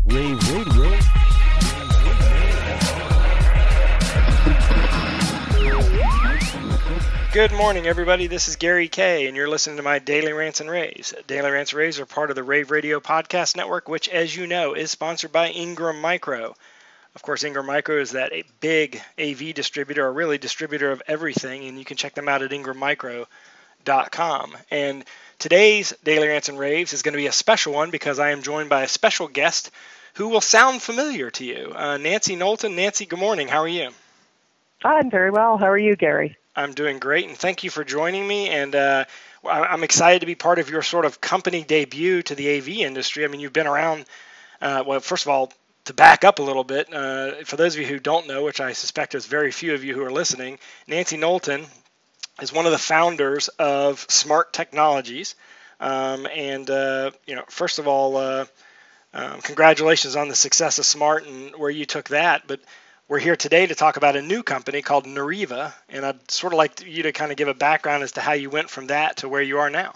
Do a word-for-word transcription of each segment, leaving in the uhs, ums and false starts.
Rave Radio. Good morning, everybody. This is Gary Kay, and you're listening to my Daily Rants and Raves. Daily Rants and Raves are part of the Rave Radio Podcast Network, which, as you know, is sponsored by Ingram Micro. Of course, Ingram Micro is that big A V distributor, or really distributor of everything, and you can check them out at ingram micro dot com. And today's Daily Rants and Raves is going to be a special one because I am joined by a special guest who will sound familiar to you, uh, Nancy Knowlton. Nancy, good morning. How are you? I'm very well. How are you, Gary? I'm doing great, and thank you for joining me. And uh, I'm excited to be part of your sort of company debut to the A V industry. I mean, you've been around, uh, well, first of all, to back up a little bit, uh, for those of you who don't know, which I suspect is very few of you who are listening, Nancy Knowlton is one of the founders of Smart Technologies. Um, and, uh, you know, first of all, uh, um, congratulations on the success of Smart and where you took that. But we're here today to talk about a new company called Neriva, and I'd sort of like you to kind of give a background as to how you went from that to where you are now.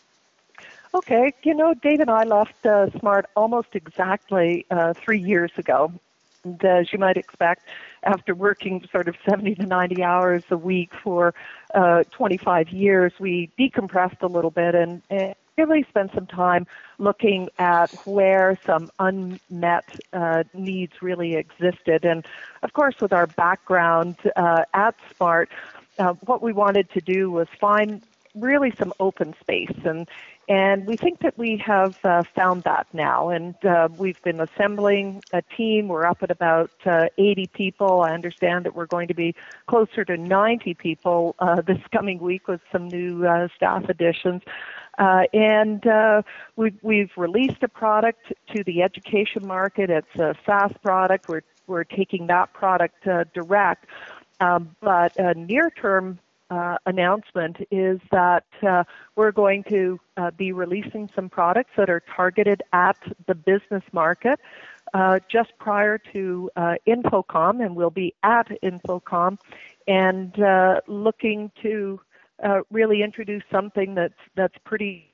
Okay. You know, Dave and I left uh, Smart almost exactly uh, three years ago. And as you might expect, after working sort of seventy to ninety hours a week for uh, twenty-five years, we decompressed a little bit and, and really spent some time looking at where some unmet uh, needs really existed. And of course, with our background uh, at Smart, uh, what we wanted to do was find really some open space. And And we think that we have uh, found that now. And uh, we've been assembling a team. We're up at about uh, eighty people. I understand that we're going to be closer to ninety people uh, this coming week with some new uh, staff additions. Uh, and uh, we've, we've released a product to the education market. It's a SaaS product. We're, we're taking that product uh, direct. Um, but a near-term Uh, announcement is that uh, we're going to uh, be releasing some products that are targeted at the business market uh, just prior to uh, InfoComm, and we'll be at InfoComm and uh, looking to uh, really introduce something that's that's pretty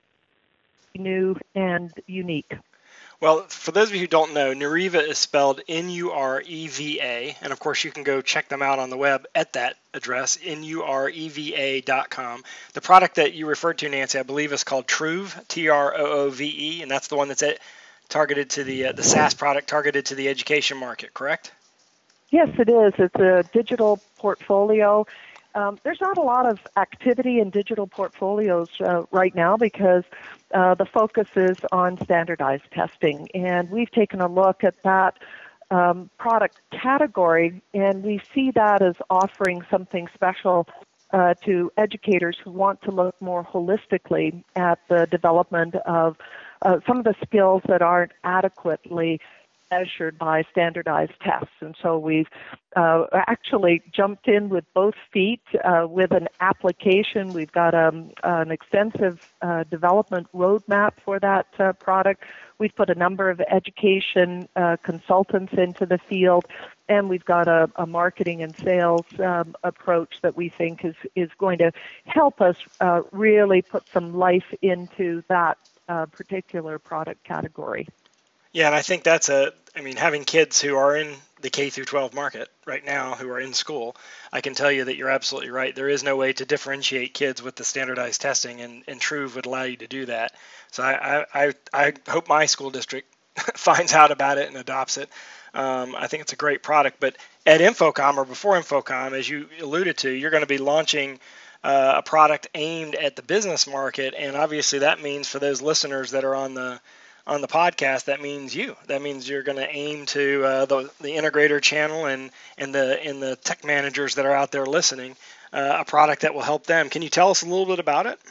new and unique. Well, for those of you who don't know, Neriva is spelled N U R E V A, and of course you can go check them out on the web at that address, N U R E V A dot com. The product that you referred to, Nancy, I believe is called Troove, T R O O V E, and that's the one that's at, targeted to the uh, the SaaS product targeted to the education market, correct? Yes, it is. It's a digital portfolio. Um, there's not a lot of activity in digital portfolios uh, right now because uh, the focus is on standardized testing. And we've taken a look at that um, product category, and we see that as offering something special uh, to educators who want to look more holistically at the development of uh, some of the skills that aren't adequately measured by standardized tests. And so we've uh, actually jumped in with both feet uh, with an application. We've got um, an extensive uh, development roadmap for that uh, product. We've put a number of education uh, consultants into the field, and we've got a, a marketing and sales um, approach that we think is, is going to help us uh, really put some life into that uh, particular product category. Yeah, and I think that's a, I mean, having kids who are in the K through twelve market right now who are in school, I can tell you that you're absolutely right. There is no way to differentiate kids with the standardized testing, and, and Troove would allow you to do that. So I, I, I hope my school district finds out about it and adopts it. Um, I think it's a great product. But at InfoComm, or before InfoComm, as you alluded to, you're going to be launching uh, a product aimed at the business market, and obviously that means for those listeners that are on the on the podcast, that means you. That means you're going to aim to uh, the, the integrator channel and, and the and the tech managers that are out there listening, uh, a product that will help them. Can you tell us a little bit about it?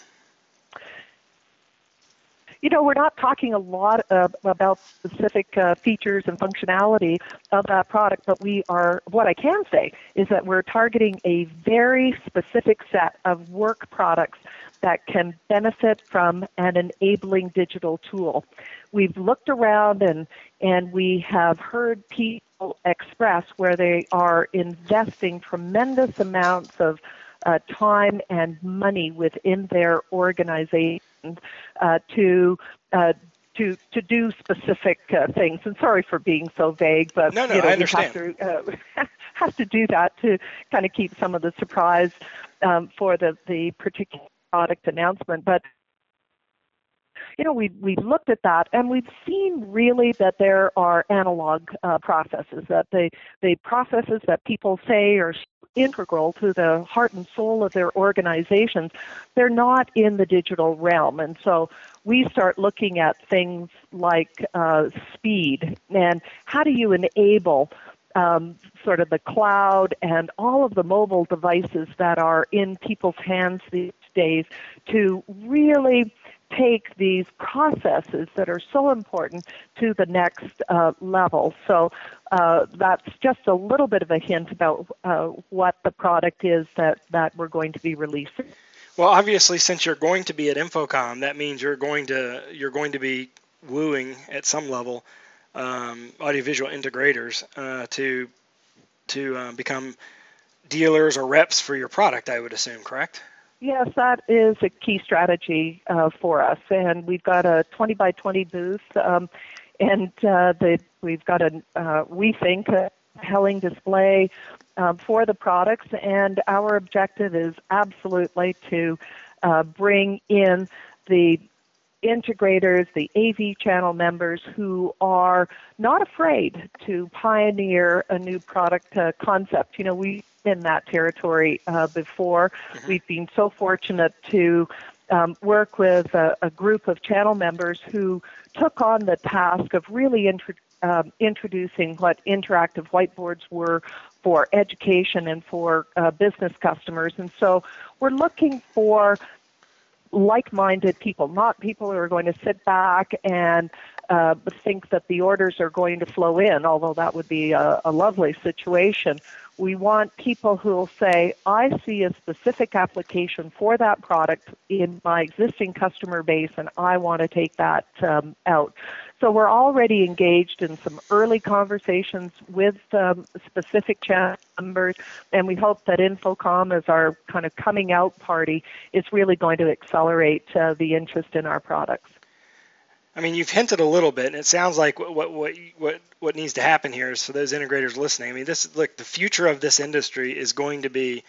You know, we're not talking a lot uh, about specific uh, features and functionality of that product, but we are, what I can say is that we're targeting a very specific set of work products that can benefit from an enabling digital tool. We've looked around and, and we have heard people express where they are investing tremendous amounts of uh, time and money within their organization uh, to uh, to to do specific uh, things. And sorry for being so vague, but No, no, you know I we have understand. to uh, have to do that to kind of keep some of the surprise um, for the the particular product announcement. But you know, we we looked at that, and we've seen really that there are analog uh, processes, that the the processes that people say are integral to the heart and soul of their organizations, they're not in the digital realm. And so we start looking at things like uh, speed, and how do you enable um, sort of the cloud and all of the mobile devices that are in people's hands these days to really take these processes that are so important to the next uh, level. So uh, that's just a little bit of a hint about uh, what the product is that, that we're going to be releasing. Well, obviously, since you're going to be at InfoComm, that means you're going to you're going to be wooing at some level um, audiovisual integrators uh, to to uh, become dealers or reps for your product, I would assume, correct? Yes, that is a key strategy uh, for us, and we've got a twenty by twenty booth, um, and uh, the, we've got a, uh, we think, a compelling display um, for the products, and our objective is absolutely to uh, bring in the integrators, the A V channel members who are not afraid to pioneer a new product uh, concept. You know, we in that territory uh, before. Mm-hmm. We've been so fortunate to um, work with a, a group of channel members who took on the task of really intro- um, introducing what interactive whiteboards were for education and for uh, business customers. And so we're looking for like-minded people, not people who are going to sit back and uh, think that the orders are going to flow in, although that would be a, a lovely situation. We want people who will say, I see a specific application for that product in my existing customer base, and I want to take that um, out. So we're already engaged in some early conversations with um, specific channel members, and we hope that InfoComm, as our kind of coming out party, is really going to accelerate uh, the interest in our products. I mean, you've hinted a little bit, and it sounds like what what what what needs to happen here is for those integrators listening. I mean, this look, the future of this industry is going to be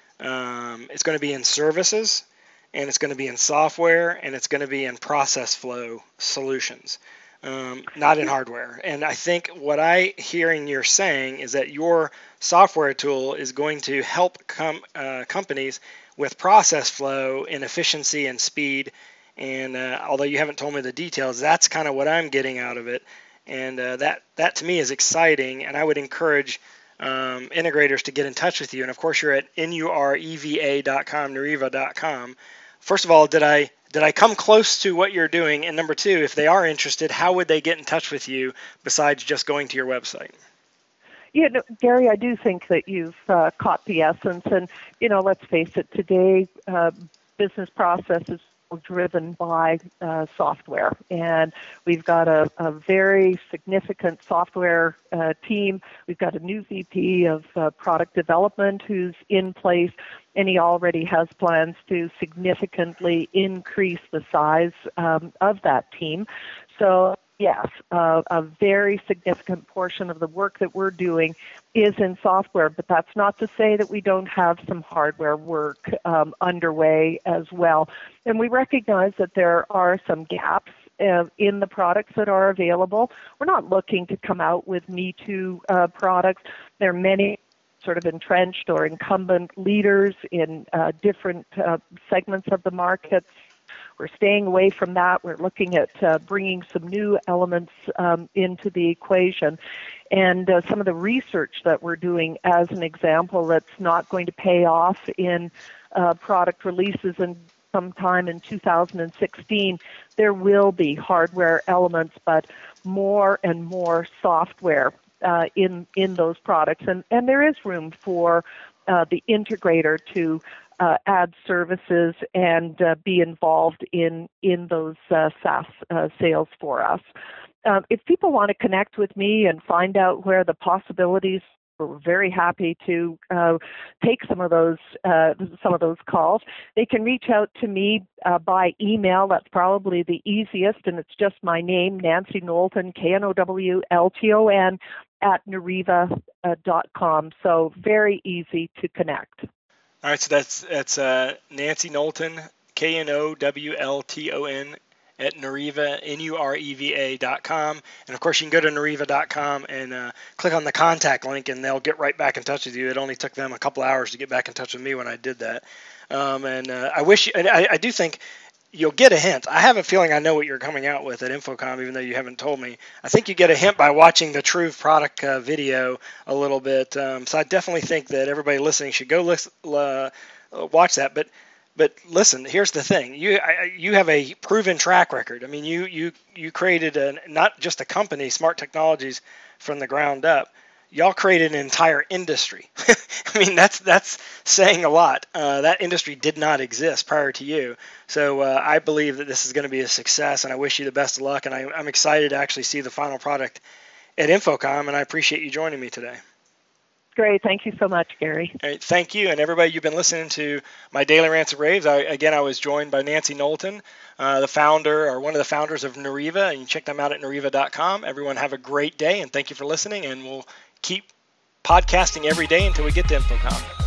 um, it's going to be in services, and it's going to be in software, and it's going to be in process flow solutions, um, not in hardware. And I think what I hearing you're saying is that your software tool is going to help com- uh, companies with process flow and efficiency and speed. And uh, although you haven't told me the details, that's kind of what I'm getting out of it. And uh, that, that to me is exciting. And I would encourage um, integrators to get in touch with you. And of course, you're at nureva dot com, nureva dot com. First of all, did I did I come close to what you're doing? And number two, if they are interested, how would they get in touch with you besides just going to your website? Yeah, no, Gary, I do think that you've uh, caught the essence. And, you know, let's face it, today uh, business processes driven by uh, software, and we've got a, a very significant software uh, team. We've got a new V P of uh, product development who's in place, and he already has plans to significantly increase the size um, of that team. So yes, uh, a very significant portion of the work that we're doing is in software, but that's not to say that we don't have some hardware work um, underway as well. And we recognize that there are some gaps uh, in the products that are available. We're not looking to come out with Me Too uh, products. There are many sort of entrenched or incumbent leaders in uh, different uh, segments of the market. We're staying away from that. We're looking at uh, bringing some new elements um, into the equation. And uh, some of the research that we're doing, as an example, that's not going to pay off in uh, product releases in sometime in two thousand sixteen, there will be hardware elements, but more and more software uh, in, in those products. And, and there is room for uh, the integrator to Uh, add services and uh, be involved in in those uh, SaaS uh, sales for us. Uh, if people want to connect with me and find out where the possibilities we're very happy to uh, take some of those uh, some of those calls. They can reach out to me uh, by email. That's probably the easiest, and it's just my name, Nancy Knowlton, K N O W L T O N, at Noriva dot com. So very easy to connect. All right, so that's that's uh, Nancy Knowlton, K N O W L T O N, at Noriva, N U R E V A dot com. And of course, you can go to Noriva dot com and uh, click on the contact link, and they'll get right back in touch with you. It only took them a couple hours to get back in touch with me when I did that. Um, and uh, I wish, and I, I do think you'll get a hint. I have a feeling I know what you're coming out with at InfoComm, even though you haven't told me. I think you get a hint by watching the Truve product uh, video a little bit. Um, so I definitely think that everybody listening should go listen, uh, watch that. But But listen, here's the thing: you I, you have a proven track record. I mean, you you you created a, not just a company, Smart Technologies, from the ground up. Y'all created an entire industry. I mean, that's that's saying a lot. Uh, that industry did not exist prior to you. So uh, I believe that this is going to be a success, and I wish you the best of luck. And I, I'm excited to actually see the final product at InfoComm, and I appreciate you joining me today. Great. Thank you so much, Gary. All right, thank you. And everybody, you've been listening to my Daily Rants and Raves. I, again, I was joined by Nancy Knowlton, uh, the founder or one of the founders of Noriva, and you can check them out at Noriva dot com. Everyone have a great day, and thank you for listening, and we'll keep podcasting every day until we get to InfoComm.